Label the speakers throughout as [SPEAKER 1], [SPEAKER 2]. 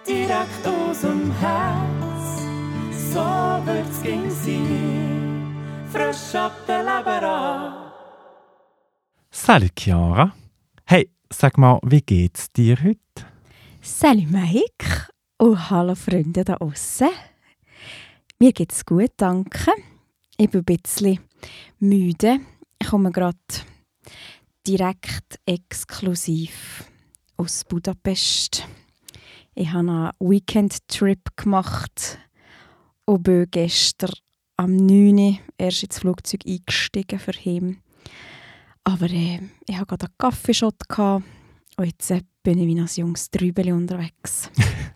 [SPEAKER 1] direkt aus dem Herz. So wird's ging sein, frisch ab der Leber an.
[SPEAKER 2] Salut Chiara. Hey, sag mal, wie geht's dir heute?
[SPEAKER 3] Salut Mike und hallo Freunde da aussen. Mir geht's gut, danke. Ich bin ein bisschen müde. Ich komme gerade direkt exklusiv aus Budapest. Ich habe einen Weekend-Trip gemacht und bin gestern am 9. Uhr erst ins Flugzeug eingestiegen für ihn. Aber ich hatte gerade einen Kaffeeshot und jetzt bin ich wie ein junges Trübeli unterwegs.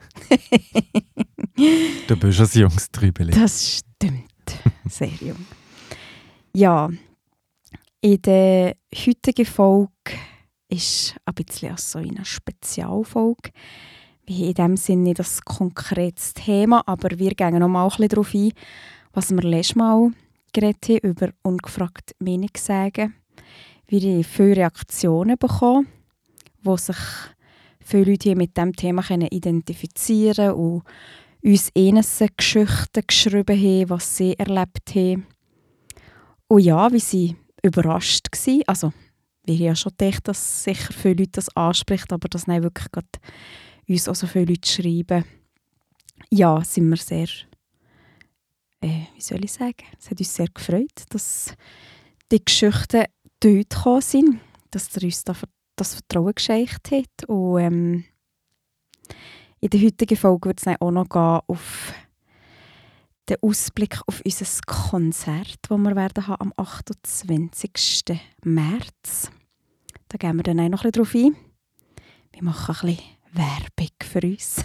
[SPEAKER 2] Du bist ein junges Trübeli.
[SPEAKER 3] Das stimmt. Sehr jung. Ja, in der heutigen Folge ist ein bisschen so eine Spezialfolge. Wie in dem Sinne nicht das konkretes Thema, aber wir gehen noch mal ein bisschen darauf ein, was wir letztes Mal geredet haben, über ungefragt Meinung sagen. Wir haben viele Reaktionen bekommen, wo sich viele Leute mit diesem Thema identifizieren können und uns Geschichten geschrieben haben, was sie erlebt haben. Und ja, wir waren überrascht. Also, wir haben ja schon gedacht, dass sicher viele Leute das anspricht, aber dass nicht wirklich gerade uns auch so viele Leute schreiben. Ja, sind wir sehr, wie soll ich sagen, es hat uns sehr gefreut, dass die Geschichten dort gekommen sind, dass er uns das Vertrauen geschenkt hat. Und in der heutigen Folge wird es dann auch noch gehen auf den Ausblick auf unser Konzert, das wir werden haben am 28. März. Da gehen wir dann auch noch ein bisschen drauf ein. Wir machen ein bisschen Werbung für uns.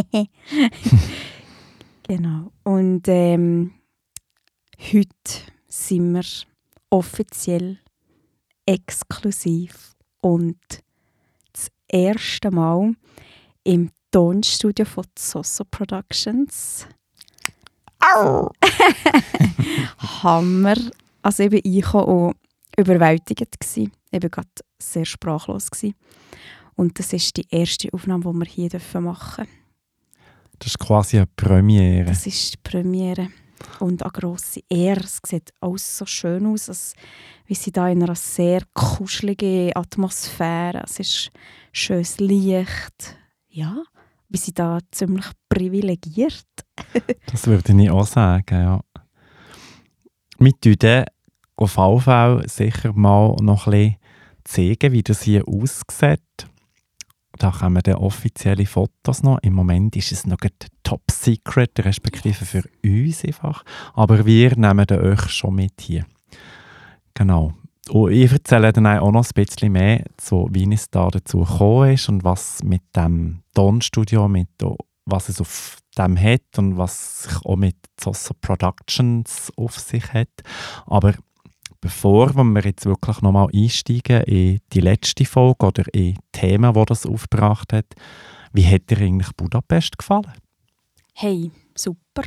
[SPEAKER 3] Genau. Und heute sind wir offiziell exklusiv und das erste Mal im Tonstudio von Zosso Productions. Au! Hammer. Also ich bin reingekommen und überwältigend gsi. Ich war gerade sehr sprachlos gsi. Und das ist die erste Aufnahme, die wir hier machen dürfen.
[SPEAKER 2] Das ist quasi eine Premiere.
[SPEAKER 3] Das ist die Premiere. Und eine grosse Ehre. Es sieht alles so schön aus, als wir sind da in einer sehr kuscheligen Atmosphäre. Es ist schönes Licht. Ja, wir sind da ziemlich privilegiert.
[SPEAKER 2] Das würde ich auch sagen, ja. Wir zeigen auf jeden Fall sicher mal noch ein bisschen zeigen, wie das hier aussieht. Da kommen dann offizielle Fotos noch. Im Moment ist es noch top secret, respektive für uns einfach. Aber wir nehmen euch schon mit hier. Genau. Und ich erzähle dann auch noch ein bisschen mehr, so wie es da dazu gekommen ist und was mit dem Tonstudio, was es auf dem hat und was sich auch mit Zosso Productions auf sich hat. Aber bevor wir jetzt wirklich nochmal einsteigen in die letzte Folge oder in Themen, die das aufgebracht hat, wie hat dir eigentlich Budapest gefallen?
[SPEAKER 3] Hey, super.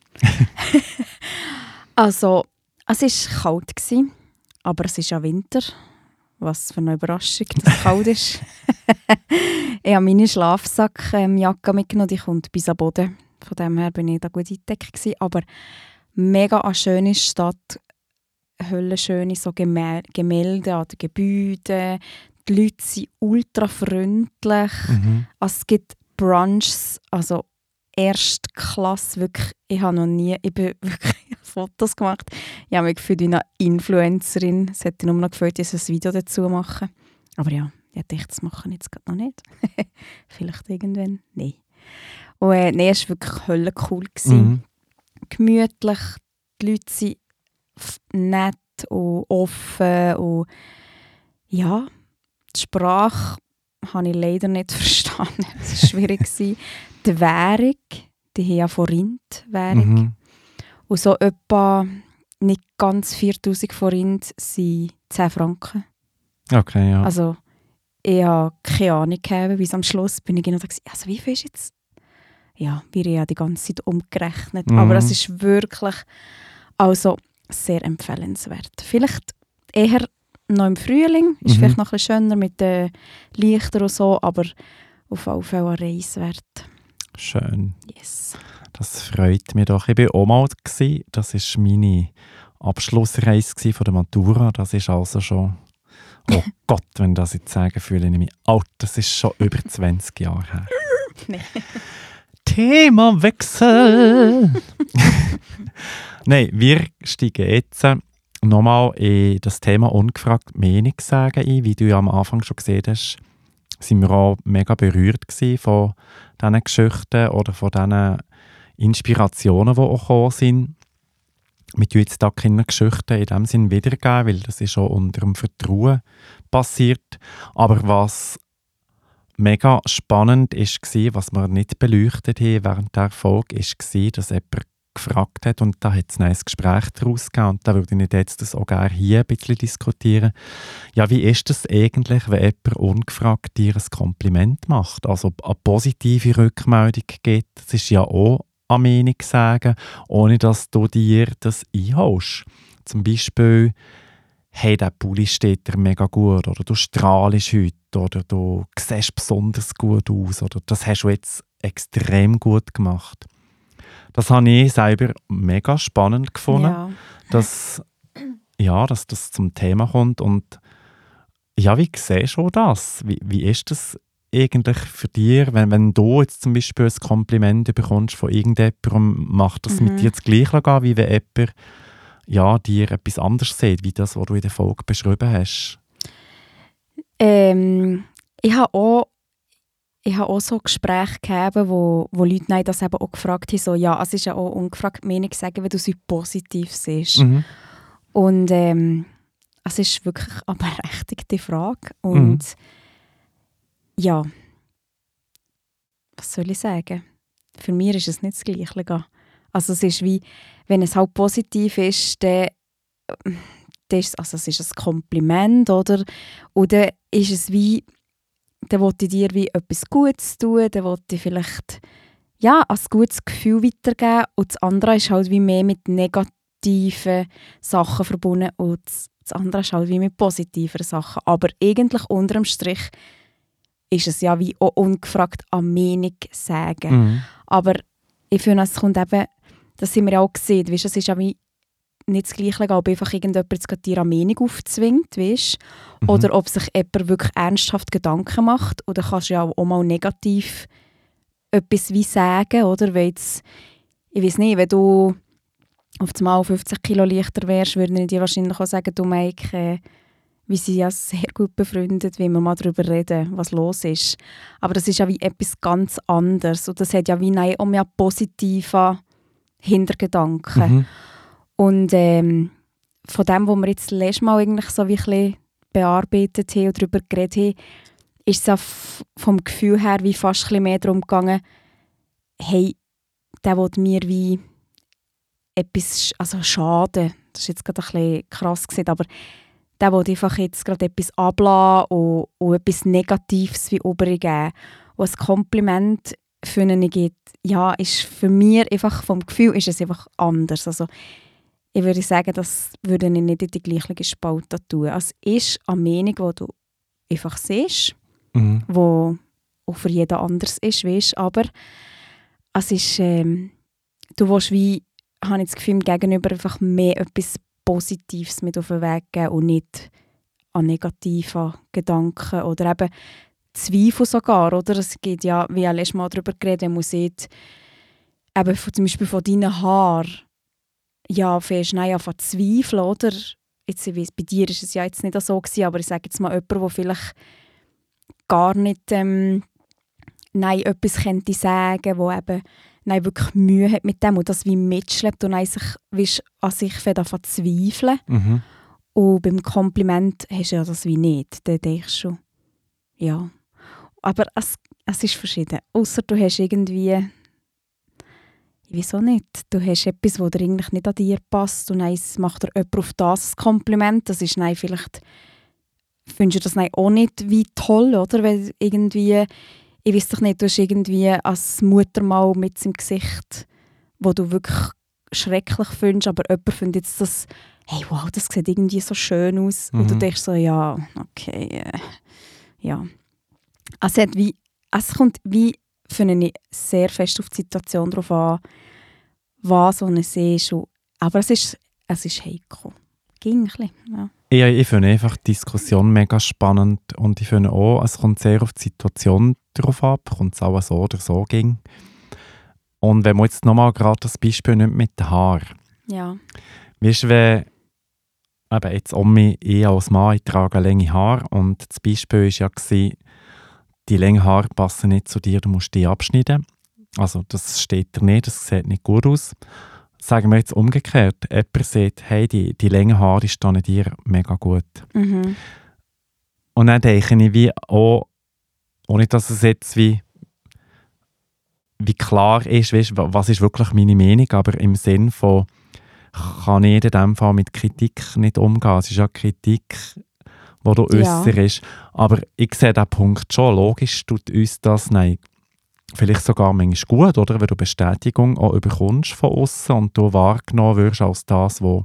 [SPEAKER 3] Also, es war kalt, aber es ist ja Winter. Was für eine Überraschung, dass es kalt ist. Ich habe meine Schlafsackjacke mitgenommen, die kommt bis am Boden. Von dem her bin ich da gut eingedeckt gewesen. Aber mega eine schöne Stadt. Höllenschöne so Gemälde an den Gebäuden. Die Leute sind ultra freundlich. Also es gibt Brunchs, also Erstklasse. Wirklich, ich bin wirklich Fotos gemacht. Ich habe mich gefühlt wie eine Influencerin. Es hätte nur noch gefällt, dass ich ein Video dazu mache. Aber ja, ich dachte, das mache ich jetzt gerade noch nicht. Vielleicht irgendwann. Nein. Und es war wirklich höllencool. Gemütlich. Die Leute sind nett und offen und ja, die Sprache habe ich leider nicht verstanden. Es war schwierig. Die Währung, die haben ja Forint-Währung. Und so etwa nicht ganz 4000 Forint sind 10 Franken.
[SPEAKER 2] Okay, ja.
[SPEAKER 3] Also ich habe keine Ahnung gehabt, bis am Schluss bin ich genau da gewesen, also wie viel ist jetzt? Ja, wir haben ja die ganze Zeit umgerechnet. Aber es ist wirklich also sehr empfehlenswert. Vielleicht eher noch im Frühling, ist vielleicht noch ein bisschen schöner mit den Lichtern und so, aber auf jeden Fall eine Reise wert.
[SPEAKER 2] Schön.
[SPEAKER 3] Yes.
[SPEAKER 2] Das freut mich doch. Ich war auch mal. Das war meine Abschlussreise von der Matura. Das ist also schon... Oh Gott, wenn ich das jetzt sage, fühle ich mich alt. Das ist schon über 20 Jahre her.
[SPEAKER 3] Nee.
[SPEAKER 2] Themawechsel! Nein, wir steigen jetzt nochmal in das Thema ungefragt Meinung sagen ein. Wie du ja am Anfang schon gesehen hast, sind wir auch mega berührt von diesen Geschichten oder von diesen Inspirationen, die auch gekommen sind. Wir tun jetzt da keine Geschichten in dem Sinn wiedergeben, weil das ist auch unter dem Vertrauen passiert. Aber was mega spannend war, was wir nicht beleuchtet haben während der Folge, war, dass jemand gefragt hat, und da hat es ein Gespräch daraus gegeben, und da würde ich jetzt das auch gerne hier ein bisschen diskutieren. Ja, wie ist das eigentlich, wenn jemand ungefragt dir ein Kompliment macht? Also eine positive Rückmeldung gibt, das ist ja auch eine Meinung sagen, ohne dass du dir das einholst. Zum Beispiel, hey, der Pulli steht dir mega gut, oder du strahlst heute, oder du siehst besonders gut aus, oder das hast du jetzt extrem gut gemacht. Das habe ich selber mega spannend gefunden,
[SPEAKER 3] Ja.
[SPEAKER 2] dass das zum Thema kommt. Und ja, wie siehst du das? Wie ist das eigentlich für dich, wenn du jetzt zum Beispiel ein Kompliment bekommst von irgendjemandem, macht das mit dir das Gleiche an, wie wenn jemand dir etwas anderes sieht, wie das, was du in der Folge beschrieben hast?
[SPEAKER 3] Ich habe auch so Gespräche gehabt, wo Leute das eben auch gefragt haben, so, ja, es ist ja auch ungefragt Meinung sagen, wenn du sie positiv siehst.
[SPEAKER 2] Mhm.
[SPEAKER 3] Und es ist wirklich eine berechtigte Frage. Und ja, was soll ich sagen? Für mich ist es nicht das Gleiche. Also es ist wie, wenn es halt positiv ist, dann ist es ist ein Kompliment, oder? Oder ist es wie, dann will ich dir wie etwas Gutes tun, dann will ich vielleicht ein gutes Gefühl weitergeben, und das andere ist halt wie mehr mit negativen Sachen verbunden und das andere ist halt wie mit positiven Sachen. Aber eigentlich unter dem Strich ist es ja wie auch ungefragt eine Meinung sagen.
[SPEAKER 2] Mhm.
[SPEAKER 3] Aber ich finde, es kommt eben, das haben wir ja auch gesehen, weißt, es ist ja wie nicht das Gleiche, ob einfach irgendjemand jetzt dir eine Meinung aufzwingt, weißt? Oder ob sich jemand wirklich ernsthaft Gedanken macht. Oder kannst du ja auch mal negativ etwas wie sagen, oder? Weil jetzt, ich weiß nicht, wenn du auf einmal 50 Kilo leichter wärst, würde ich dir wahrscheinlich auch sagen, du Maike, wir sind ja sehr gut befreundet, wenn wir mal darüber reden, was los ist. Aber das ist ja wie etwas ganz anderes. Und das hat ja wie auch mehr positiven Hintergedanken.
[SPEAKER 2] Mhm.
[SPEAKER 3] Und von dem, was wir jetzt das letzte Mal eigentlich so wie ein bisschen bearbeitet haben und darüber geredet haben, ist es ja vom Gefühl her wie fast ein bisschen mehr darum gegangen, hey, der will mir wie etwas schaden. Das ist jetzt gerade ein bisschen krass gesagt, aber der will einfach jetzt gerade etwas ablassen und etwas Negatives wie übergeben. Und ein Kompliment für einen gibt, ja, ist für mich einfach vom Gefühl ist es einfach anders. Also ich würde sagen, das würde ich nicht in die gleiche Spalte tun. Es ist eine Meinung, die du einfach siehst, die auch für jeden anders ist, weißt? Aber es ist, du willst wie, habe ich das Gefühl, gegenüber einfach mehr etwas Positives mit auf den Weg geben und nicht an negativen Gedanken oder eben Zweifel sogar, oder? Es geht ja, wie ich letztes Mal darüber geredet habe, man sieht eben zum Beispiel von deinen Haaren, ja, fährst du an zu zweifeln, oder? Jetzt, ich weiss, bei dir war es ja jetzt nicht so gewesen, aber ich sage jetzt mal jemand, der vielleicht gar nicht etwas könnte sagen, wo eben wirklich Mühe hat mit dem und das wie mitschleppt und sich an sich anfängt zu zweifeln.
[SPEAKER 2] Mhm.
[SPEAKER 3] Und beim Kompliment hast du ja das wie nicht. Dann denkst du, ja. Aber es ist verschieden. Ausser du hast irgendwie, wieso nicht? Du hast etwas, das dir eigentlich nicht an dir passt und dann macht dir jemand auf das ein Kompliment. Das ist dann vielleicht, findest du das dann auch nicht wie toll, oder? Weil irgendwie, ich weiss doch nicht, du hast irgendwie als Mutter mal mit dem Gesicht, wo du wirklich schrecklich findest, aber jemand findet jetzt das, hey, wow, das sieht irgendwie so schön aus. Und du denkst so, ja, okay, ja. Es kommt wie finde ich sehr fest auf die Situation drauf an, was es ist. Aber es ist heikel. Ging ein bisschen, ja.
[SPEAKER 2] Ja, ich finde einfach die Diskussion mega spannend und ich finde auch, es kommt sehr auf die Situation drauf ab, kommt es auch so oder so ging. Und wenn man jetzt nochmal gerade das Beispiel nimmt mit den Haaren.
[SPEAKER 3] Ja.
[SPEAKER 2] Weißt du, wenn eben jetzt ich als Mann, ich trage lange Haare und das Beispiel war ja, die langen Haare passen nicht zu dir, du musst die abschneiden. Also das steht dir nicht, das sieht nicht gut aus. Sagen wir jetzt umgekehrt, jemand sagt, hey, die langen Haare stehen dir mega gut.
[SPEAKER 3] Mhm.
[SPEAKER 2] Und dann denke ich wie auch, ohne dass es jetzt wie klar ist, weißt, was ist wirklich meine Meinung, aber im Sinn von, kann ich in diesem Fall mit Kritik nicht umgehen. Es ist ja Kritik, die du äußerst. Aber ich sehe diesen Punkt schon. Logisch tut uns das vielleicht sogar manchmal gut, oder? Wenn du Bestätigung auch bekommst von außen und du wahrgenommen wirst als das, wo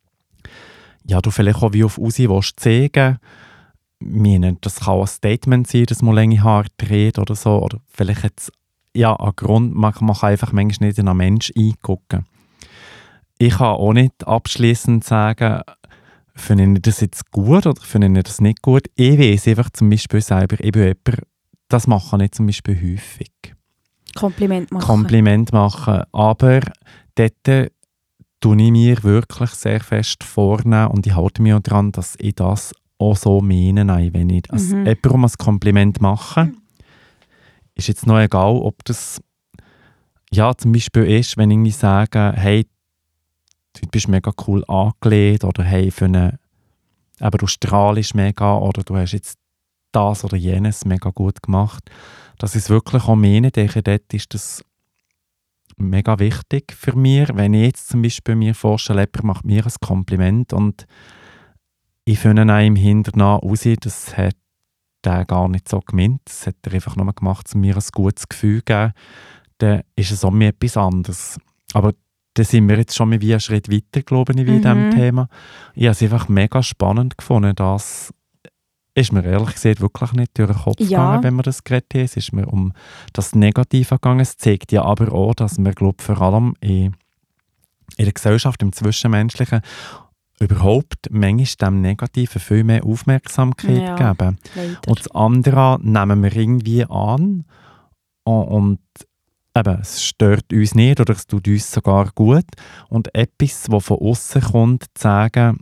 [SPEAKER 2] ja, du vielleicht auch wie auf Usi zeigen willst. Das kann auch ein Statement sein, dass man lange Haare trägt oder so. Oder vielleicht jetzt ja, ein Grund, man kann einfach manchmal nicht in einen Menschen eingucken. Ich kann auch nicht abschliessend sagen, finde ich das jetzt gut oder finde ich das nicht gut. Ich weiss einfach zum Beispiel selber, ich bin jemand, das mache ich zum Beispiel häufig.
[SPEAKER 3] Kompliment machen.
[SPEAKER 2] Aber dort tue ich mir wirklich sehr fest vornehmen und ich halte mich auch daran, dass ich das auch so meine. Wenn ich jemandem ein Kompliment mache, ist jetzt noch egal, ob das ja zum Beispiel ist, wenn ich sage, hey, du bist mega cool angelegt oder hey, aber du strahlst mega oder du hast jetzt das oder jenes mega gut gemacht. Das ist wirklich auch meine, denke, dort ist das mega wichtig für mich. Wenn ich jetzt zum Beispiel mir vorstelle, jemand macht mir ein Kompliment und ich finde einem hinternach raus, das hat der gar nicht so gemeint, das hat er einfach nur gemacht, um mir ein gutes Gefühl zu geben, dann ist es auch mir etwas anderes. Aber da sind wir jetzt schon mal wie einen Schritt weiter, glaube ich, in diesem Thema. Ich habe es einfach mega spannend gefunden, das ist mir ehrlich gesagt wirklich nicht durch den Kopf gegangen, wenn wir das geredet haben. Es ist mir um das Negative gegangen. Es zeigt ja aber auch, dass wir, glaube ich, vor allem in der Gesellschaft, im Zwischenmenschlichen, überhaupt manchmal dem Negativen viel mehr Aufmerksamkeit geben.
[SPEAKER 3] Leider.
[SPEAKER 2] Und das andere nehmen wir irgendwie an und eben, es stört uns nicht oder es tut uns sogar gut. Und etwas, das von außen kommt, zu sagen,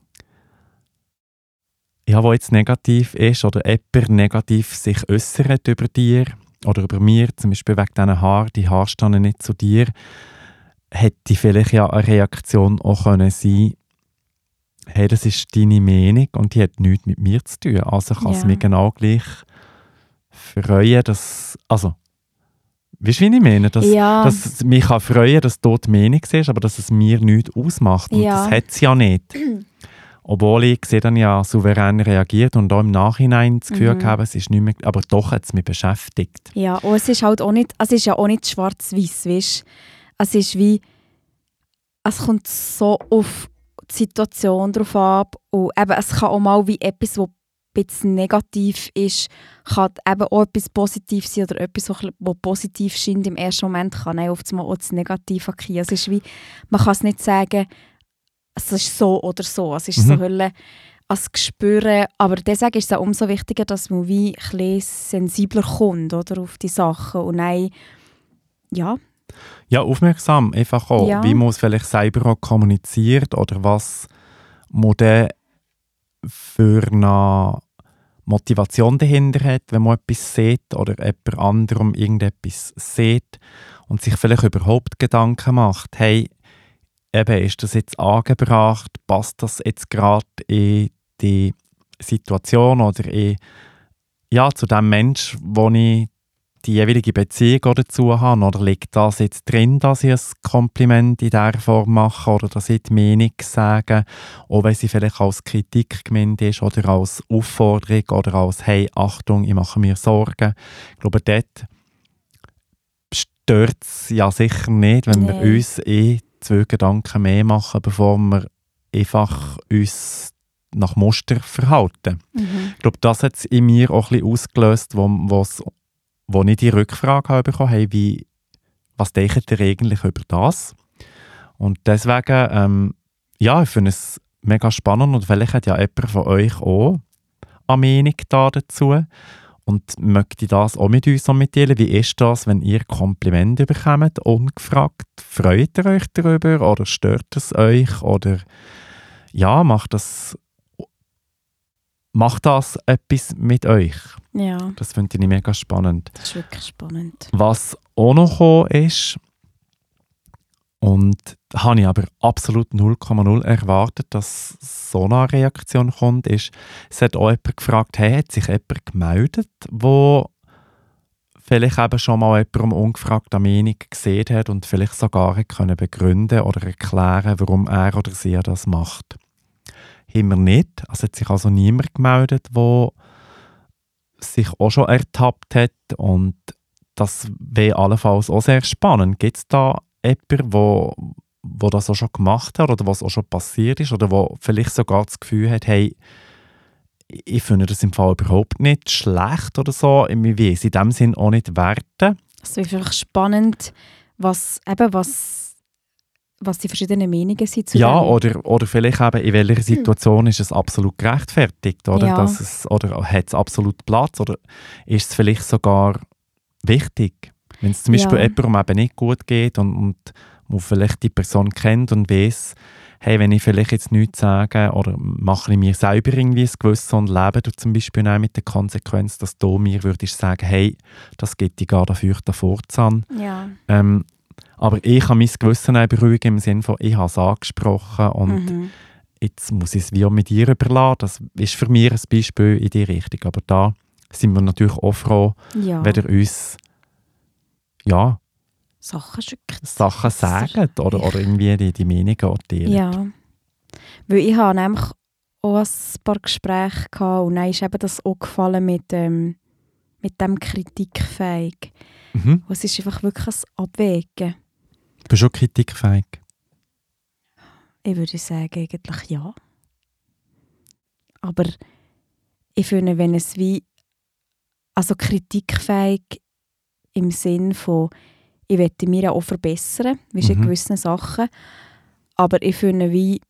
[SPEAKER 2] ja, was jetzt negativ ist oder jemand negativ sich äußert über dir oder über mir, zum Beispiel wegen diesen Haaren, die Haare stehen nicht zu dir, hätte vielleicht ja eine Reaktion auch können sein, hey, das ist deine Meinung und die hat nichts mit mir zu tun. Also kann es mich genau gleich freuen, dass, also, weißt du, wie ich meine? Dass mich kann freuen, dass du die Meinung siehst, aber dass es mir nichts ausmacht. Und das hat es ja nicht. Obwohl ich sehe dann ja souverän reagiert und auch im Nachhinein das Gefühl habe, es ist nicht mehr, aber doch hat es mich beschäftigt. Ja,
[SPEAKER 3] und es ist halt auch nicht, es ist ja auch nicht schwarz-weiß, weißt du? Es ist wie, es kommt so auf die Situation drauf ab und eben, es kann auch mal wie etwas, was ein bisschen negativ ist, kann eben auch etwas positiv sein oder etwas, was positiv scheint im ersten Moment, kann auch oft mal auch das Negative kriegen. Es ist wie, man kann es nicht sagen, es ist so oder so, es ist so als Gespüren, aber deswegen ist es auch umso wichtiger, dass man wie ein bisschen sensibler kommt oder, auf die Sachen und dann,
[SPEAKER 2] ja, aufmerksam, einfach auch, wie man es vielleicht selber auch kommuniziert oder was man dann für eine Motivation dahinter hat, wenn man etwas sieht oder jemand anderem irgendetwas sieht und sich vielleicht überhaupt Gedanken macht, hey, eben, ist das jetzt angebracht, passt das jetzt gerade in die Situation oder zu dem Menschen, wo ich die jeweilige Beziehung dazu habe, oder liegt das jetzt drin, dass ich ein Kompliment in dieser Form mache oder dass ich die Meinung sage, auch wenn sie vielleicht als Kritik gemeint ist oder als Aufforderung oder als «Hey, Achtung, ich mache mir Sorgen». Ich glaube, dort stört es ja sicher nicht, wenn wir uns 2 Gedanken mehr machen, bevor wir einfach uns nach Muster verhalten. Ich glaube, das hat es in mir auch ein bisschen ausgelöst, wo es wo ich die Rückfrage habe bekommen, hey, was denkt ihr eigentlich über das? Und deswegen, ich finde es mega spannend und vielleicht hat ja jemand von euch auch eine Meinung dazu und möchte das auch mit uns mitteilen. Wie ist das, wenn ihr Komplimente bekommt, ungefragt? Freut ihr euch darüber oder stört es euch? Oder ja, macht das etwas mit euch?
[SPEAKER 3] Ja,
[SPEAKER 2] Das finde ich mega spannend.
[SPEAKER 3] das ist wirklich spannend.
[SPEAKER 2] Was auch noch gekommen ist, und da habe ich aber absolut 0,0 erwartet, dass so eine Reaktion kommt, ist, es hat auch jemand gefragt, hey, hat sich jemand gemeldet, wo vielleicht eben schon mal jemandem ungefragt eine Meinung gesehen hat und vielleicht sogar können begründen oder erklären, warum er oder sie das macht. Haben wir nicht. Es hat sich also niemand gemeldet, der sich auch schon ertappt hat, und das wäre allenfalls auch sehr spannend. Gibt es da jemanden, der das auch schon gemacht hat oder was auch schon passiert ist oder der vielleicht sogar das Gefühl hat, hey, ich finde das im Fall überhaupt nicht schlecht oder so. Ich will es in dem Sinn auch nicht werten.
[SPEAKER 3] Es ist einfach spannend, was die verschiedenen Meinungen sind zu
[SPEAKER 2] Ja,
[SPEAKER 3] dem.
[SPEAKER 2] oder vielleicht eben, in welcher Situation ist es absolut gerechtfertigt, oder?
[SPEAKER 3] Ja.
[SPEAKER 2] Oder hat es absolut Platz, oder ist es vielleicht sogar wichtig, wenn es zum Beispiel jemandem eben nicht gut geht und man vielleicht die Person kennt und weiss, hey, wenn ich vielleicht jetzt nichts sage oder mache ich mir selber irgendwie ein Gewissen und lebe du zum Beispiel auch mit der Konsequenz, dass du mir würdest sagen, hey, das geht dir gar dafür davor an.
[SPEAKER 3] Ja.
[SPEAKER 2] Aber ich kann mein Gewissen auch beruhigen im Sinne von, ich habe es angesprochen und jetzt muss ich es wie auch mit dir überlassen. Das ist für mich ein Beispiel in die Richtung. Aber da sind wir natürlich auch froh, wenn ihr uns
[SPEAKER 3] Sachen schickt.
[SPEAKER 2] Sachen sagen oder irgendwie die Meinungen auch teilen.
[SPEAKER 3] Ja. Weil ich habe nämlich auch ein paar Gespräche gehabt und dann ist eben das auch gefallen mit dem kritikfähig.
[SPEAKER 2] Mhm.
[SPEAKER 3] Es ist einfach wirklich ein Abwägen.
[SPEAKER 2] Du bist schon kritikfähig.
[SPEAKER 3] Ich würde sagen, eigentlich ja. Aber ich finde, wenn es kritikfähig im Sinn von, ich möchte mir auch verbessern, in gewissen Sachen. Aber ich finde,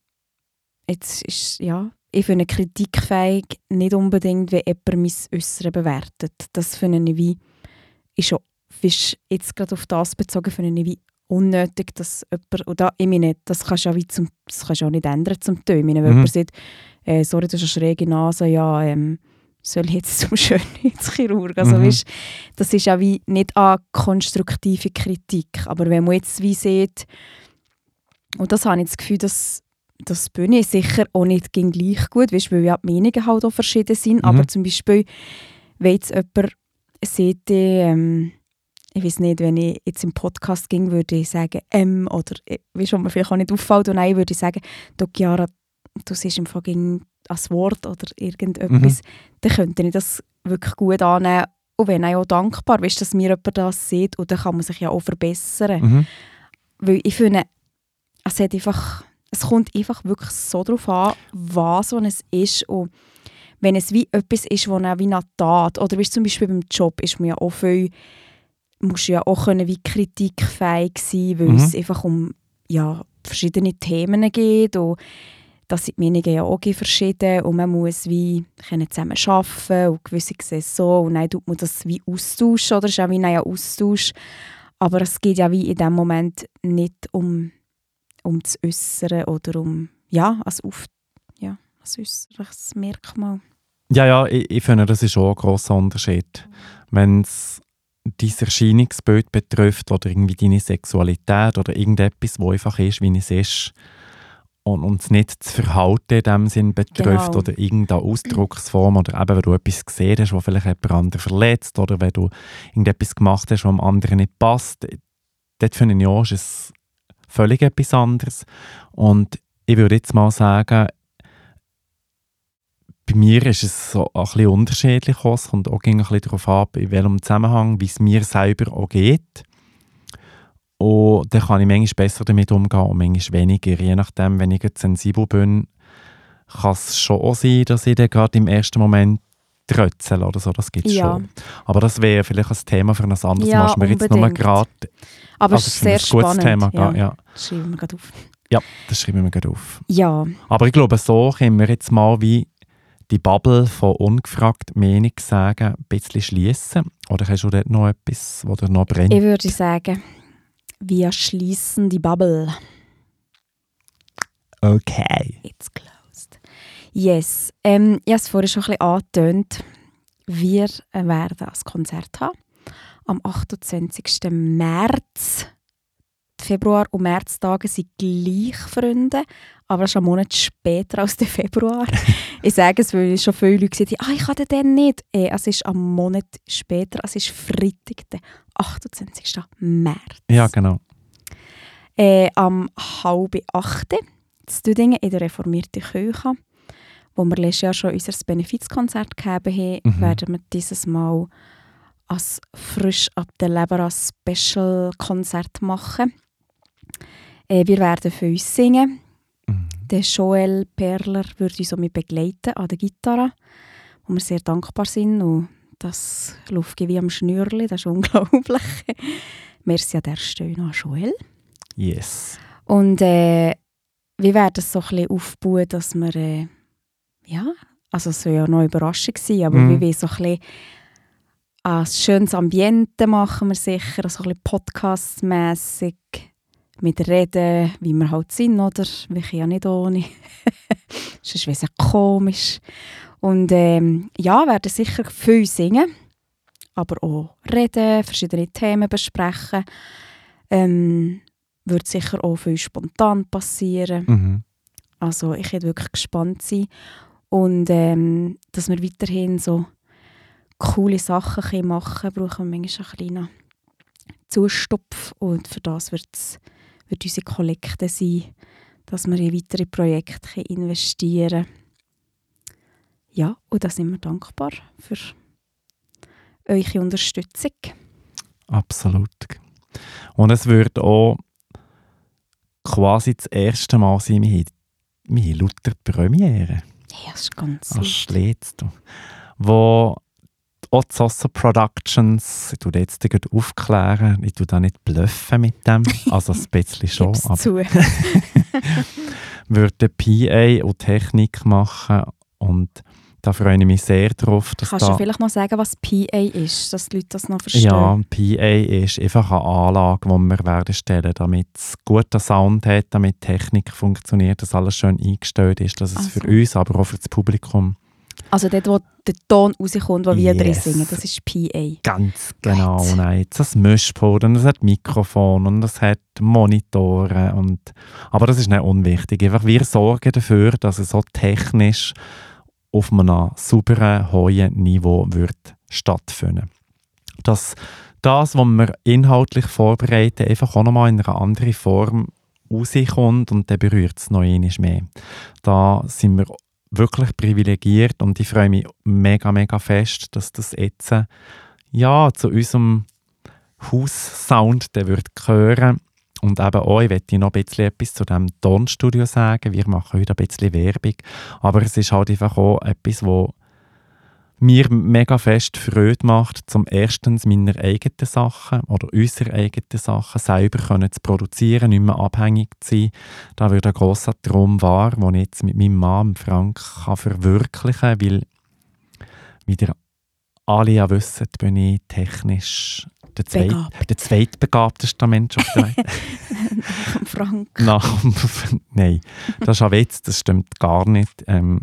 [SPEAKER 3] ich finde kritikfähig nicht unbedingt, wenn jemand mein Äußeren bewertet. Das finde ich ist jetzt gerade auf das bezogen, finde ich unnötig, dass jemand, und da, ich meine, das kannst du auch nicht ändern zum Teil. Ich meine, wenn jemand sagt, sorry, du hast eine schräge Nase, soll ich jetzt zum Schönheitschirurg? Also, weißt, das ist auch nicht eine konstruktive Kritik. Aber wenn man jetzt sieht, und das habe ich das Gefühl, dass das Bühne ist sicher auch nicht gleich gut, weißt, weil ja die Meinungen halt auch verschieden sind. Aber zum Beispiel, wenn jetzt jemand sieht, ich weiß nicht, wenn ich jetzt im Podcast ging, würde ich sagen oder weißt du, mir vielleicht auch nicht auffällt, und nein, würde ich sagen, du Chiara, du siehst im Fall als Wort oder irgendetwas, dann könnte ich das wirklich gut annehmen und bin auch dankbar, weißt, dass mir jemand das sieht, und dann kann man sich ja auch verbessern. Weil ich finde, es kommt einfach wirklich so darauf an, was es ist, und wenn es wie etwas ist, wo wie eine Tat, oder wie zum Beispiel beim Job, ist man ja auch viel, musst du ja auch können, wie kritikfähig sein, weil es einfach um verschiedene Themen geht, und das sind die Meinungen ja auch verschieden, und man muss wie zusammen arbeiten und gewisse sehen so, und dann tut man das wie austauschen, oder ist auch wie ein Austausch, aber es geht ja wie in dem Moment nicht um das Äußere oder um als äußerliches Merkmal.
[SPEAKER 2] Ja, ich finde, das ist auch ein grosser Unterschied. Wenn es dein Erscheinungsbild betrifft oder irgendwie deine Sexualität oder irgendetwas, wo einfach ist, wie es ist, und es nicht das Verhalten in dem Sinn betrifft oder irgendeine Ausdrucksform oder eben, wenn du etwas gesehen hast, was vielleicht jemand anderen verletzt oder wenn du irgendetwas gemacht hast, was dem anderen nicht passt, dort finde ich auch, ist es völlig etwas anderes. Und ich würde jetzt mal sagen, bei mir ist es so ein bisschen unterschiedlich. Es kommt auch ein bisschen darauf ab, in welchem Zusammenhang, wie es mir selber auch geht. Und dann kann ich manchmal besser damit umgehen und manchmal weniger. Je nachdem, wenn ich jetzt sensibel bin, kann es schon auch sein, dass ich dann gerade im ersten Moment Trötzeln oder so, das gibt es
[SPEAKER 3] Ja.
[SPEAKER 2] schon. Aber das wäre vielleicht ein Thema für ein anderes
[SPEAKER 3] Ja,
[SPEAKER 2] Mal. Ist mir jetzt nur
[SPEAKER 3] unbedingt.
[SPEAKER 2] gerade
[SPEAKER 3] Aber
[SPEAKER 2] also
[SPEAKER 3] es ist
[SPEAKER 2] für ein
[SPEAKER 3] sehr
[SPEAKER 2] gutes
[SPEAKER 3] spannend.
[SPEAKER 2] Thema. Ja.
[SPEAKER 3] Das schreiben wir gerade auf.
[SPEAKER 2] Ja, das schreiben wir gerade auf.
[SPEAKER 3] Ja,
[SPEAKER 2] Aber ich glaube, so können wir jetzt mal wie die Bubble von ungefragt Meinung sagen, ein bisschen schließen. Oder hast du dort noch etwas, was dir noch brennt?
[SPEAKER 3] ich würde sagen, wir schließen die Bubble.
[SPEAKER 2] Okay.
[SPEAKER 3] It's closed. Yes. Ich habe es vorhin schon ein bisschen angetönt. Wir werden ein Konzert haben. Am 28. März. Die Februar- und Märztage sind gleich, Freunde. Aber es ist ein Monat später als der Februar. Ich sage es, weil schon viele Leute gesagt haben, ich kann den nicht. Es ist ein Monat später. Es ist Freitag, der 28. März.
[SPEAKER 2] Ja, genau.
[SPEAKER 3] Am 7:30 in Düdingen in der reformierten Kirche, wo wir letztes Jahr schon unser Benefizkonzert gegeben haben, werden wir dieses Mal als «Frisch ab der Leber» als Special-Konzert machen. Wir werden für uns singen. Der Joel Perler wird uns somit begleiten an der Gitarre, wo wir sehr dankbar sind. Und das läuft wie am Schnürli, das ist unglaublich. Merci an der Stelle an Joel.
[SPEAKER 2] Yes.
[SPEAKER 3] Und wir werden es so ein bisschen aufbauen, dass wir, also es soll ja noch eine Überraschung sein, aber wir wollen so ein bisschen ein schönes Ambiente machen wir sicher, so ein bisschen podcastmässig mit Reden, wie wir halt sind, oder? Wir können ja nicht ohne. Sonst wäre es ja komisch. Und werden sicher viel singen, aber auch reden, verschiedene Themen besprechen. Wird sicher auch viel spontan passieren. Also ich werde wirklich gespannt sein. Und dass wir weiterhin so coole Sachen machen können, brauchen wir manchmal einen kleinen Zustopf. Und für das wird unsere Kollekte sein, dass wir in weitere Projekte investieren können. Ja, und da sind wir dankbar für eure Unterstützung.
[SPEAKER 2] Absolut. Und es wird auch quasi das erste Mal sein, wir haben lauter Premiere.
[SPEAKER 3] Ja, das ist ganz
[SPEAKER 2] Das schlägst du. Wo auch die Sosa Productions, ich tue jetzt gerade aufklären, ich tue da nicht bluffen mit dem, also ein bisschen schon,
[SPEAKER 3] Gib's
[SPEAKER 2] aber
[SPEAKER 3] zu.
[SPEAKER 2] würde PA und Technik machen und da freue ich mich sehr drauf, dass
[SPEAKER 3] Kannst du vielleicht noch sagen, was PA ist, dass die Leute das noch verstehen?
[SPEAKER 2] Ja, PA ist einfach eine Anlage, die wir werden stellen, damit es guten Sound hat, damit die Technik funktioniert, dass alles schön eingestellt ist, dass es für uns, aber auch für das Publikum.
[SPEAKER 3] Also dort, wo der Ton rauskommt, wo wir drin
[SPEAKER 2] Yes.
[SPEAKER 3] singen, das ist PA.
[SPEAKER 2] Ganz genau.
[SPEAKER 3] Right.
[SPEAKER 2] Nein, jetzt das Mischpult und es hat Mikrofon und es hat Monitore. Aber das ist nicht unwichtig. Einfach wir sorgen dafür, dass es so technisch auf einem sauberen, hohen Niveau wird stattfinden. Dass das, was wir inhaltlich vorbereiten, einfach auch nochmal in einer anderen Form rauskommt und dann berührt es noch einmal mehr. Da sind wir wirklich privilegiert und ich freue mich mega, mega fest, dass das jetzt zu unserem Haussound wird gehören. Und eben auch, ich möchte noch ein bisschen etwas zu diesem Tonstudio sagen. Wir machen heute ein bisschen Werbung. Aber es ist halt einfach auch etwas, was mir mega fest Freude macht, zum erstens meine eigenen Sachen oder unsere eigenen Sachen selber zu produzieren, nicht mehr abhängig zu sein. Da wird ein grosser Traum wahr, den ich jetzt mit meinem Mann Frank verwirklichen kann, weil, wie ihr alle ja wissen, bin ich technisch der zweitbegabteste Mensch auf der Welt.
[SPEAKER 3] Frank.
[SPEAKER 2] Nein, das ist ein Witz, das stimmt gar nicht.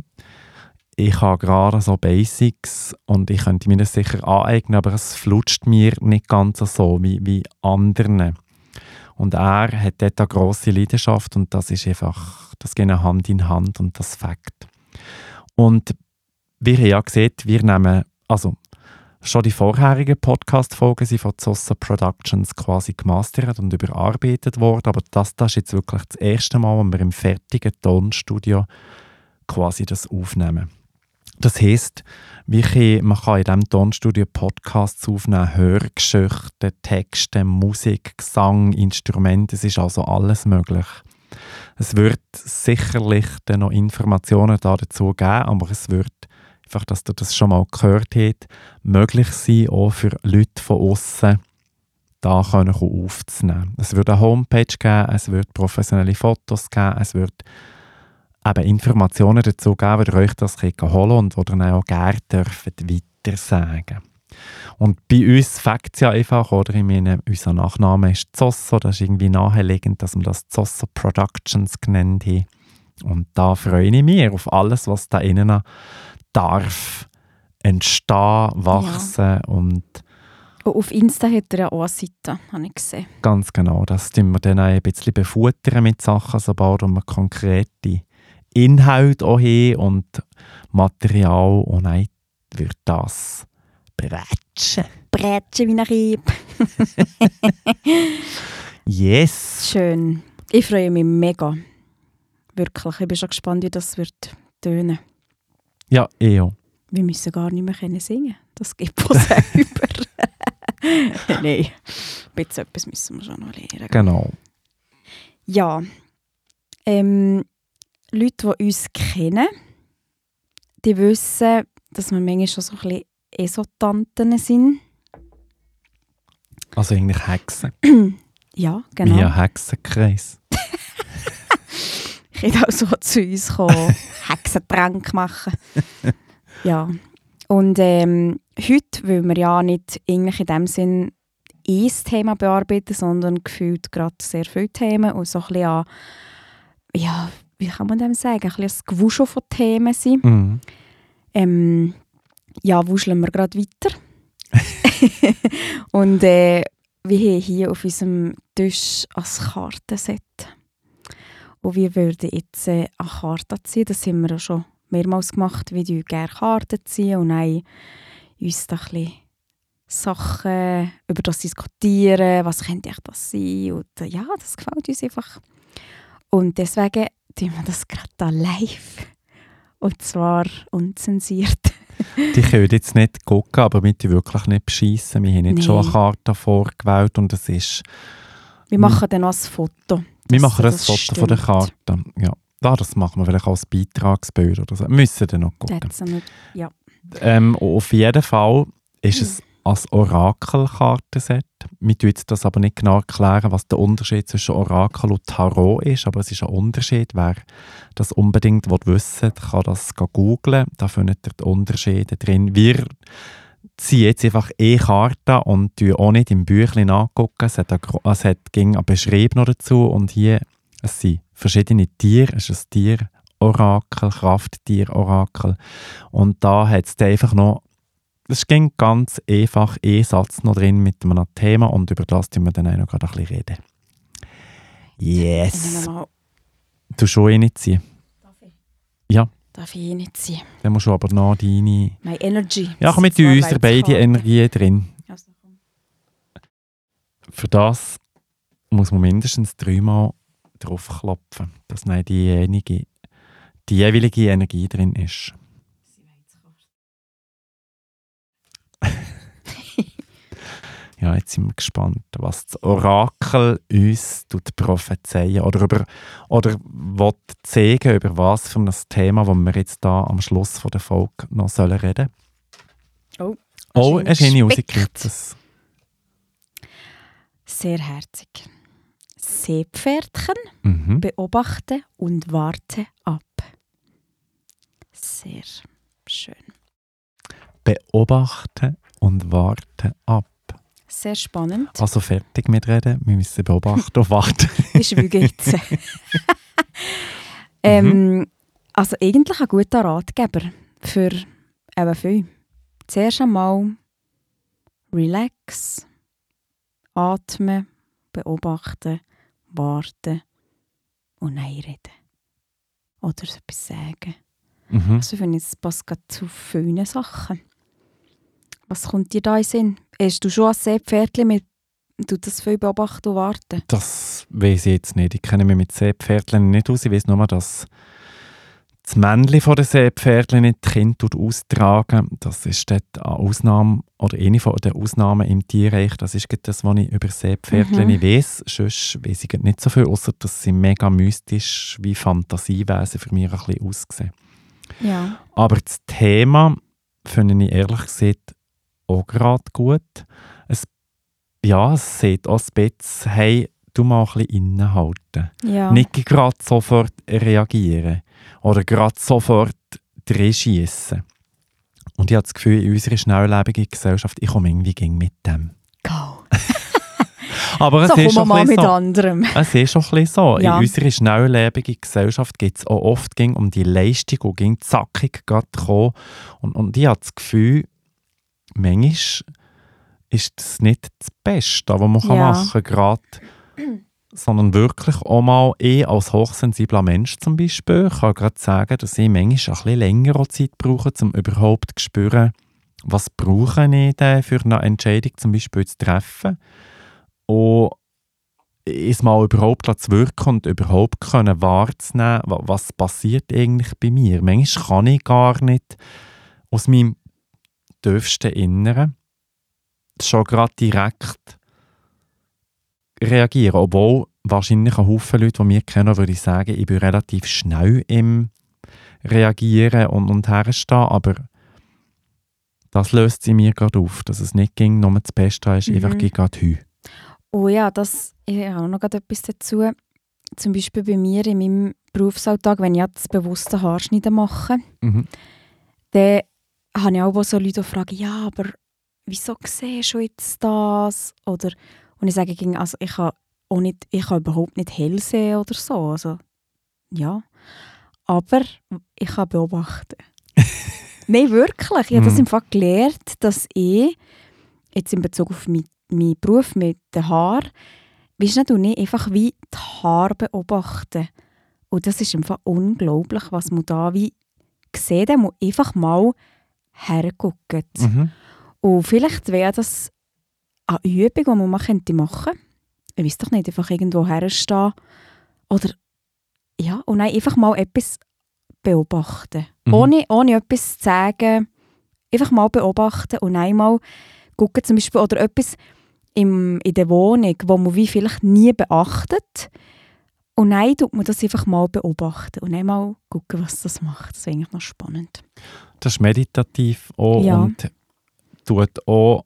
[SPEAKER 2] Ich habe gerade so Basics und ich könnte mir das sicher aneignen, aber es flutscht mir nicht ganz so wie anderen. Und er hat dort eine grosse Leidenschaft und das ist einfach, das geht Hand in Hand und das Fakt. Und wie ihr ja seht, wir nehmen, also schon die vorherigen Podcast-Folgen sind von Sosa Productions quasi gemastert und überarbeitet worden, aber das ist jetzt wirklich das erste Mal, wo wir im fertigen Tonstudio quasi das aufnehmen. Das heisst, man kann in diesem Tonstudio Podcasts aufnehmen, Hörgeschichten, Texte, Musik, Gesang, Instrumente, es ist also alles möglich. Es wird sicherlich dann noch Informationen dazu geben, aber es wird einfach, dass ihr das schon mal gehört habt, möglich sein, auch für Leute von außen da aufzunehmen. Es wird eine Homepage geben, es wird professionelle Fotos geben, es wird eben Informationen dazu geben, wie ihr euch das holen könnt und wo ihr dann auch gerne weitersagen. Und bei uns fängt es ja einfach, oder? Ich meine, unser Nachname ist Zosso, das ist irgendwie naheliegend, dass wir das Zosso Productions genannt haben. Und da freue ich mich auf alles, was da innen darf entstehen, wachsen und
[SPEAKER 3] auf Insta hat er ja auch eine Seite, habe ich gesehen.
[SPEAKER 2] ganz genau, das tun wir dann auch ein bisschen befuttern mit Sachen, sobald wir konkrete Inhalte auch haben und Material und dann wird das bretschen.
[SPEAKER 3] Bretschen wie ein Rieb.
[SPEAKER 2] Yes!
[SPEAKER 3] Schön. Ich freue mich mega. Wirklich. Ich bin schon gespannt, wie das wird tönen.
[SPEAKER 2] Ja, auch.
[SPEAKER 3] Wir müssen gar nicht mehr singen. Das geht von selber. Nein. Ein bisschen etwas müssen wir schon noch lernen.
[SPEAKER 2] Genau.
[SPEAKER 3] Ja. Leute, die uns kennen, die wissen, dass wir manchmal schon so ein bisschen Esotanten sind.
[SPEAKER 2] Also eigentlich Hexen.
[SPEAKER 3] Ja, genau.
[SPEAKER 2] Wie ein Hexenkreis.
[SPEAKER 3] Ich hätte auch so zu uns kommen, Hexentränke machen. Ja. Und heute, weil wir ja nicht eigentlich in dem Sinn ein Thema bearbeiten, sondern gefühlt gerade sehr viele Themen und so ein bisschen an, ja, wie kann man dem sagen, ein bisschen das Gewuschel von Themen sind.
[SPEAKER 2] Mhm.
[SPEAKER 3] Ja, wuscheln wir gerade weiter. Und wir haben hier auf unserem Tisch ein Kartenset. Und wir würden jetzt eine Karte ziehen. Das haben wir auch schon mehrmals gemacht, wie wir gerne Karten ziehen und dann uns da ein bisschen Sachen über das diskutieren, was könnte echt das sein. Und ja, das gefällt uns einfach. Und deswegen tun wir das gerade da live. Und zwar unzensiert.
[SPEAKER 2] Die können jetzt nicht gucken, aber wir wirklich nicht beschissen. Wir haben nicht schon eine Karte vorgewählt und es ist...
[SPEAKER 3] Wir machen dann auch ein Foto.
[SPEAKER 2] Wir machen ein Foto von der Karte. Ja. Das machen wir vielleicht als Beitragsbild oder so. Wir müssen dann noch gucken.
[SPEAKER 3] Ja.
[SPEAKER 2] Auf jeden Fall ist es als Orakelkartenset. Wir tun jetzt das aber nicht genau erklären, was der Unterschied zwischen Orakel und Tarot ist, aber es ist ein Unterschied. Wer das unbedingt wissen will, kann das googlen. Da findet ihr die Unterschiede drin. Wir ziehen jetzt einfach Karten und schauen auch nicht im Büchlein angucken. Es hat eine Beschreibung noch dazu und hier es sind verschiedene Tiere. Es ist ein Tier-Orakel, Krafttier-Orakel. Und da hat es einfach noch, es ging ganz einfach ein Satz noch drin mit einem Thema und über das tun wir dann auch noch gerade ein bisschen reden. Yes! Du schon initiieren?
[SPEAKER 3] Darf ich?
[SPEAKER 2] Ja.
[SPEAKER 3] Darf ich initiieren?
[SPEAKER 2] Dann musst du aber noch deine...
[SPEAKER 3] My Energy.
[SPEAKER 2] Ja, mit unserer beiden Energien drin.
[SPEAKER 3] Also,
[SPEAKER 2] für das muss man mindestens 3-mal draufklopfen, dass dann die jeweilige Energie drin ist. Ja, jetzt sind wir gespannt, was das Orakel uns prophezeien oder will zeigen, über was für ein Thema, das wir jetzt da am Schluss von der Folge noch reden sollen. Oh, es ist nicht rausgekriegt.
[SPEAKER 3] Sehr herzig. Seepferdchen, beobachte und warte ab. Sehr schön.
[SPEAKER 2] Beobachte und warte ab.
[SPEAKER 3] Sehr spannend.
[SPEAKER 2] Also fertig mit reden, wir müssen beobachten und warten.
[SPEAKER 3] Ist wie geht's? Also eigentlich ein guter Ratgeber für eben viel. Zuerst einmal relax, atmen, beobachten, warten und nein reden. Oder etwas sagen. Also ich finde, es passt gerade zu vielen Sachen. Was kommt dir da in den Sinn? Hast du schon ein Seepferdchen mit das viel beobachten und warten?
[SPEAKER 2] Das weiss ich jetzt nicht. Ich kenne mich mit Seepferdchen nicht aus. Ich weiss nur, dass das Männchen von den Seepferdchen nicht die Kinder austragen. Das ist dort eine Ausnahme oder eine von den Ausnahmen im Tierreich. Das ist das, was ich über Seepferdchen weiss. Sonst weiss ich nicht so viel, außer dass sie mega mystisch wie Fantasiewesen für mich ein bisschen aussehen.
[SPEAKER 3] Ja.
[SPEAKER 2] Aber das Thema finde ich ehrlich gesagt auch gerade gut. Es sieht auch ein bisschen, hey, du mal ein bisschen innehalten.
[SPEAKER 3] Ja.
[SPEAKER 2] Nicht gerade sofort reagieren oder gerade sofort reinschiessen. Und ich habe das Gefühl, in unserer schnelllebigen Gesellschaft, ich komme irgendwie gegen mit dem.
[SPEAKER 3] Go.
[SPEAKER 2] Aber
[SPEAKER 3] So
[SPEAKER 2] es ist
[SPEAKER 3] kommen wir
[SPEAKER 2] schon
[SPEAKER 3] mal
[SPEAKER 2] ein
[SPEAKER 3] mit
[SPEAKER 2] bisschen so.
[SPEAKER 3] anderem.
[SPEAKER 2] Es ist schon ein bisschen so.
[SPEAKER 3] Ja.
[SPEAKER 2] In unserer schnelllebigen Gesellschaft geht es auch oft um die Leistung und ging zackig kommen. Und ich habe das Gefühl, manchmal ist das nicht das Beste, was man machen kann, sondern wirklich auch mal, ich als hochsensibler Mensch zum Beispiel, kann gerade sagen, dass ich manchmal ein bisschen länger Zeit brauche, um überhaupt zu spüren, was brauche ich denn für eine Entscheidung zum Beispiel zu treffen. Und es mal überhaupt zu wirken und überhaupt können wahrzunehmen, was passiert eigentlich bei mir. Manchmal kann ich gar nicht aus meinem tiefsten Inneren schon gerade direkt reagieren. Obwohl wahrscheinlich ein Haufen Leute, die mich kennen, würde ich sagen, ich bin relativ schnell im Reagieren und herstehen, aber das löst sie mir gerade auf, dass es nicht ging, nur das Beste ist, einfach gerade heu.
[SPEAKER 3] Oh ja, ich habe auch noch gerade etwas dazu. Zum Beispiel bei mir in meinem Berufsalltag, wenn ich das bewusste Haarschneiden mache, dann habe ich auch so Leute, die fragen, ja, aber wieso siehst du jetzt das? Und ich sage, also ich kann überhaupt nicht hell sehen oder so. Also, ja. Aber ich kann beobachten. Nein, wirklich. Ich habe das im Fall gelernt, dass ich, jetzt in Bezug auf meinen Beruf mit den Haaren, weißt du, nicht einfach wie die Haare beobachten. Und das ist einfach unglaublich, was man da wie sieht. Man muss einfach mal hergucken. Und vielleicht wäre das eine Übung, die man mal machen könnte. Ich weiss doch nicht, einfach irgendwo herstehen. Oder, ja, und dann einfach mal etwas beobachten. Ohne etwas zu sagen. Einfach mal beobachten und einmal gucken zum Beispiel, oder etwas in der Wohnung, wo man wie vielleicht nie beachtet. Und dann tut man das einfach mal beobachten und einmal gucken, was das macht. Das ist eigentlich noch spannend.
[SPEAKER 2] Das ist meditativ auch und tut auch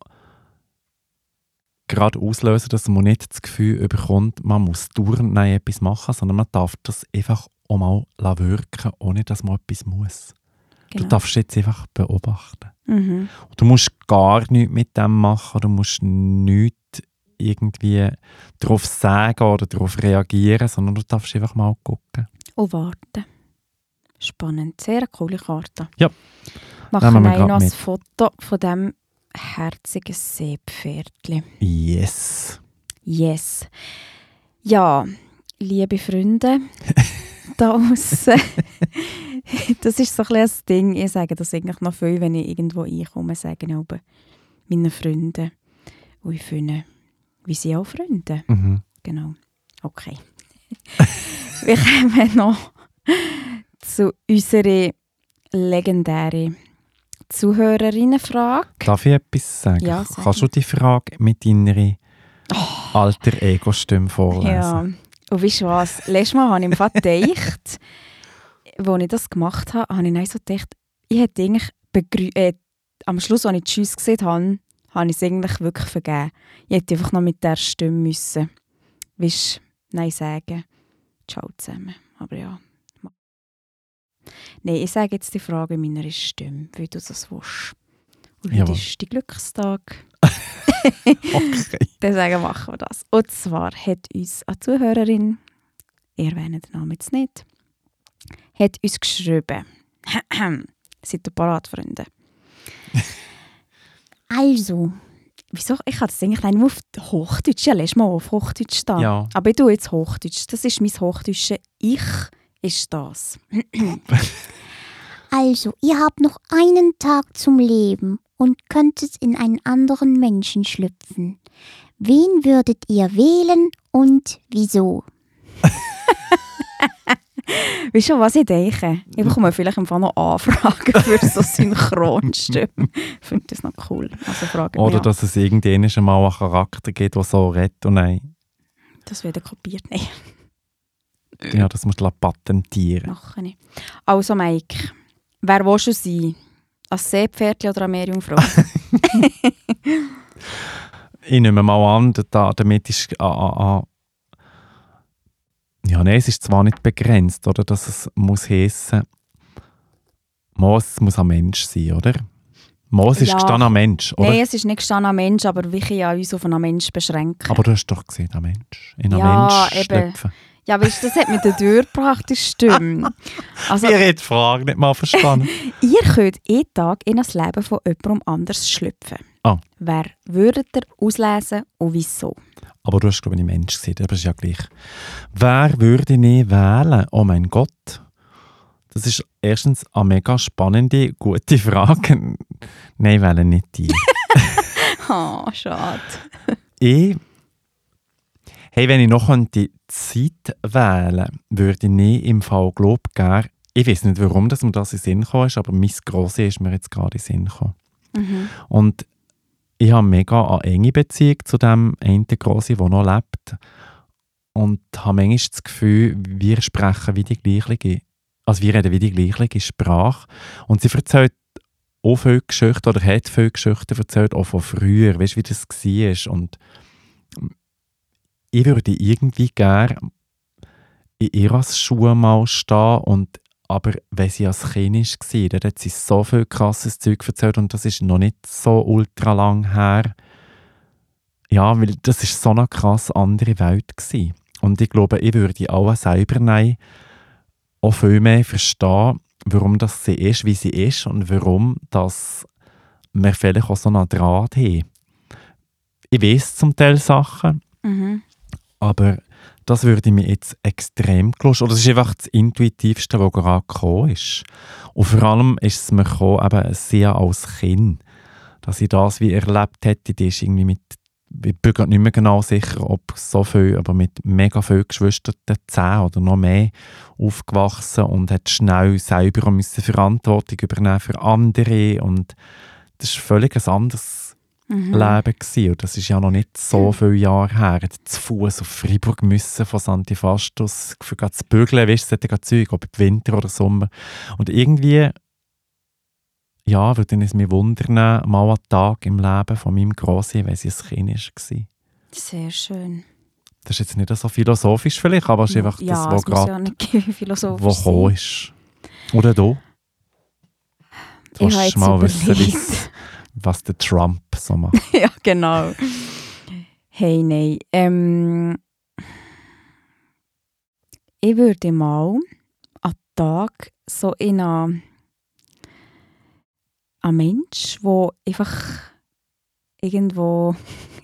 [SPEAKER 2] gerade auslösen, dass man nicht das Gefühl bekommt, man muss dauernd etwas machen, sondern man darf das einfach auch mal wirken, ohne dass man etwas muss. Genau. Du darfst jetzt einfach beobachten. Du musst gar nichts mit dem machen, du musst nichts irgendwie darauf sagen oder darauf reagieren, sondern du darfst einfach mal gucken.
[SPEAKER 3] Und warten. Spannend, sehr coole Karte.
[SPEAKER 2] Ja.
[SPEAKER 3] Machen wir noch ein Foto von diesem herzigen Seepferdchen.
[SPEAKER 2] Yes.
[SPEAKER 3] Ja, liebe Freunde da aussen. Das ist so ein bisschen ein Ding. Ich sage das eigentlich noch viel, wenn ich irgendwo reinkomme, sage ich aber meinen Freunden. Und ich finde, wie sie auch Freunde. Genau. Okay. Wir kommen noch zu unserer legendären Zuhörerinnenfrage.
[SPEAKER 2] Darf ich etwas sagen?
[SPEAKER 3] Ja,
[SPEAKER 2] kannst du die Frage mit deiner alter Ego-Stimme vorlesen?
[SPEAKER 3] Ja. Und weißt du was? Letztes Mal habe ich im Fall gedacht, als ich das gemacht habe, habe ich so gedacht, ich hätte eigentlich am Schluss, als ich Tschüss gesehen habe, habe ich es eigentlich wirklich vergeben. Ich hätte einfach noch mit der Stimme müssen. Weißt, nein sagen. Ciao zusammen. Aber ja. Nein, ich sage jetzt die Frage in meiner Stimme, wie du das willst. Und heute ist dein Glückstag.
[SPEAKER 2] Okay.
[SPEAKER 3] Deswegen machen wir das. Und zwar hat uns eine Zuhörerin, ihr erwähnt den Namen jetzt nicht, hat uns geschrieben. Seid ihr parat, Freunde? Also, wieso? Ich hatte das eigentlich nur auf Hochdeutsch. Ja, lass mal auf Hochdeutsch da.
[SPEAKER 2] Ja.
[SPEAKER 3] Aber ich tue jetzt Hochdeutsch. Das ist mein Hochdeutsche. Ich ist das.
[SPEAKER 4] Also, ihr habt noch einen Tag zum Leben und könntet in einen anderen Menschen schlüpfen. Wen würdet ihr wählen und wieso?
[SPEAKER 3] Weißt du, was ich denke? Ich bekomme vielleicht einfach noch Anfragen für so Synchronstimmen. Ich finde das noch cool. Also
[SPEAKER 2] oder dass es irgendwann mal einen Charakter gibt, der so redet und nein.
[SPEAKER 3] Das wird kopiert, nein.
[SPEAKER 2] Ja, das musst du patentieren.
[SPEAKER 3] Mache ich. Also Mike, wer willst du sein? Als Seepferdchen oder als Meerjungfrau?
[SPEAKER 2] Ich nehme mal an, damit ist ja, nein, es ist zwar nicht begrenzt, oder, dass es muss heissen, es muss ein Mensch sein, oder? Es ist gestanden ein Mensch, oder?
[SPEAKER 3] Nein, es ist nicht gestanden ein Mensch, aber wir können ja uns auf einen Mensch beschränken.
[SPEAKER 2] Aber du hast doch gesehen, ein Mensch. In einen
[SPEAKER 3] Ja,
[SPEAKER 2] Mensch
[SPEAKER 3] eben.
[SPEAKER 2] schlüpfen.
[SPEAKER 3] Ja, weißt du, das hat mit der Tür gebracht, das stimmt. Also,
[SPEAKER 2] Ich habe die Frage nicht mal verstanden.
[SPEAKER 3] ihr könnt jeden Tag in das Leben von jemandem anders schlüpfen.
[SPEAKER 2] Ah.
[SPEAKER 3] Wer würdet ihr auslesen und wieso?
[SPEAKER 2] Aber du hast, glaube ich, einen Mensch gesehen, aber ist ja gleich. Wer würde ich wählen? Oh mein Gott. Das ist erstens eine mega spannende, gute Frage. Nein, wähle nicht die.
[SPEAKER 3] Oh, schade.
[SPEAKER 2] Wenn ich noch die Zeit wählen würde ich im Fall, glaube ich, gerne, ich weiß nicht, warum mir das in den Sinn gekommen ist, aber mein Grossi ist mir jetzt gerade in den Sinn gekommen.
[SPEAKER 3] Mhm.
[SPEAKER 2] Und ich habe mega eine enge Beziehung zu dem einen Grossi, der noch lebt. Und habe manchmal das Gefühl, wir sprechen wie die gleiche, also wir reden wie die gleiche Sprache. Und sie erzählt auch viele Geschichten oder hat viele Geschichten erzählt, auch von früher, weißt du, wie das war. Und ich würde irgendwie gerne in ihrer Schuhe mal stehen, aber wenn sie als Kind war, dann hat sie so viel krasses Zeug erzählt und das ist noch nicht so ultra lang her. Ja, weil das ist so eine krass andere Welt gewesen. Und ich glaube, ich würde auch selber auch viel mehr verstehen, warum das sie ist, wie sie ist und warum dass wir vielleicht auch so einen Draht haben. Ich weiss zum Teil Sachen, aber das würde mich jetzt extrem gelöscht. Oder das ist einfach das Intuitivste, was gerade gekommen ist. Und vor allem ist es mir gekommen, eben sehr als Kind, dass ich das wie erlebt hätte. Die ist irgendwie ich bin gerade nicht mehr genau sicher, ob so viel, aber mit mega vielen Geschwistern 10 oder noch mehr aufgewachsen und hat schnell selber Verantwortung übernehmen für andere. Und das war völlig ein anderes Leben gewesen. Und das ist ja noch nicht so viele Jahre her. Zu Fuß auf Freiburg müssen von Santifastus für zu bügeln, weißt du, solche Zeug, ob im Winter oder Sommer. Und irgendwie, ja, würde es mich wundern, mal einen Tag im Leben von meinem Grossi, wenn sie ein Kind war.
[SPEAKER 3] Sehr schön.
[SPEAKER 2] Das ist jetzt nicht so philosophisch vielleicht, aber es ist einfach
[SPEAKER 3] Ja,
[SPEAKER 2] das, was gerade
[SPEAKER 3] ja nicht philosophisch
[SPEAKER 2] wo gekommen ist. Oder du? Du
[SPEAKER 3] Ich habe
[SPEAKER 2] willst mal
[SPEAKER 3] jetzt
[SPEAKER 2] wissen, was der Trump so macht.
[SPEAKER 3] Ja, genau. Hey, nein. Ich würde mal einen Tag so in einen Mensch, der einfach irgendwo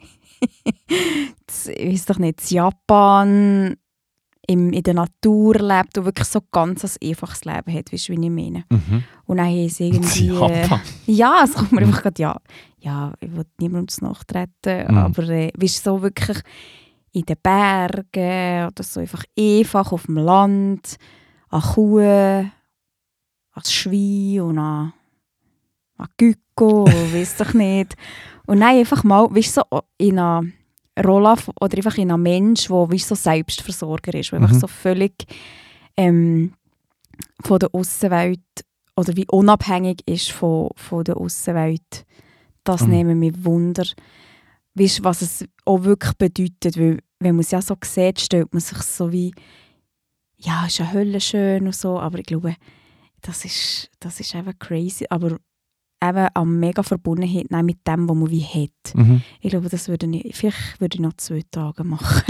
[SPEAKER 3] ich weiß doch nicht, in Japan in der Natur lebt und wirklich so ganz ein einfaches Leben hat, weißt du, wie ich meine. Und dann haben sie irgendwie... ja, es kommt mir einfach gerade, ja, ich will niemandem zu nachtreten, aber weißt du, so wirklich in den Bergen oder so einfach auf dem Land, an Kuh, an Schwein und an Gücko, weiss doch nicht. Und dann einfach mal, weißt du, so in einer Rolle oder einfach in einem Mensch, der weißt, so Selbstversorger ist, der einfach so völlig von der Aussenwelt oder wie unabhängig ist von der Aussenwelt. Das nehmen wir Wunder. Weißt du, was es auch wirklich bedeutet? Weil, wenn man es ja so sieht, stellt man sich so wie, ja, ist ja Hölle schön und so, aber ich glaube, das ist einfach crazy. Aber eben eine mega Verbundenheit mit dem, was man wie hat. Ich glaube, das vielleicht würde ich noch 2 Tage machen.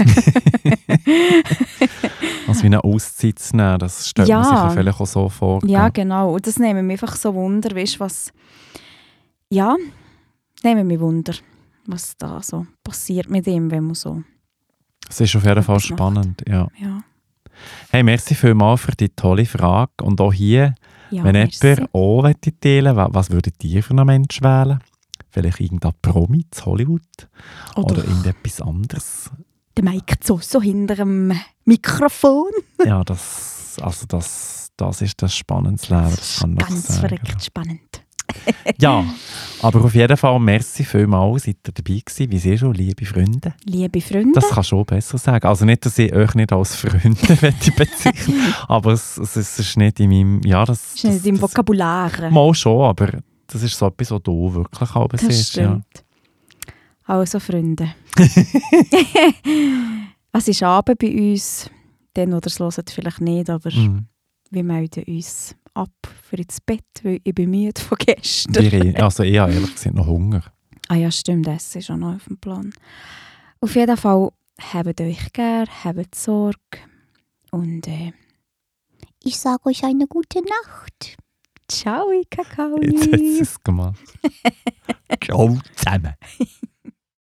[SPEAKER 2] Also wie eine Auszeit zu nehmen, das stellt man sich ja vielleicht auch so vor.
[SPEAKER 3] Ja, genau. Und das nehmen wir einfach so Wunder, weißt du, was... Ja, nehmen wir Wunder, was da so passiert mit ihm, wenn man so...
[SPEAKER 2] Es ist auf jeden Fall spannend, ja. Hey, merci vielmals für die tolle Frage. Und auch hier, wenn jemand auch teilen will, was würdet ihr für einen Mensch wählen? Vielleicht irgendein Promi zu Hollywood? Oder irgendetwas anderes?
[SPEAKER 3] Der Mike so hinter dem Mikrofon.
[SPEAKER 2] Ja, das ist das spannendes Leben. Das kann
[SPEAKER 3] ganz verrückt spannend.
[SPEAKER 2] Ja, aber auf jeden Fall merci vielmals, seid ihr dabei gewesen. Wie sehr schon, liebe Freunde?
[SPEAKER 3] Liebe Freunde?
[SPEAKER 2] Das kann schon besser sagen. Also nicht, dass ich euch nicht als Freunde bezeichne, aber es ist nicht in meinem... Ja, das
[SPEAKER 3] ist nicht im Vokabular.
[SPEAKER 2] Mal schon, aber das ist so etwas, was du wirklich auch
[SPEAKER 3] Das
[SPEAKER 2] siehst. Ja.
[SPEAKER 3] stimmt. Also, Freunde. Es ist Abend bei uns. Den oder es hören vielleicht nicht, aber
[SPEAKER 2] Mhm.
[SPEAKER 3] wir melden uns ab für ins Bett, weil ich bin müde von gestern.
[SPEAKER 2] Also ich habe ehrlich gesagt noch Hunger.
[SPEAKER 3] Ah ja, stimmt, das ist auch noch auf dem Plan. Auf jeden Fall, habt euch gern, habt Sorge und
[SPEAKER 4] Ich sage euch eine gute Nacht.
[SPEAKER 3] ciao, Kakao.
[SPEAKER 2] Jetzt hat sie es gemacht. Ciao zusammen.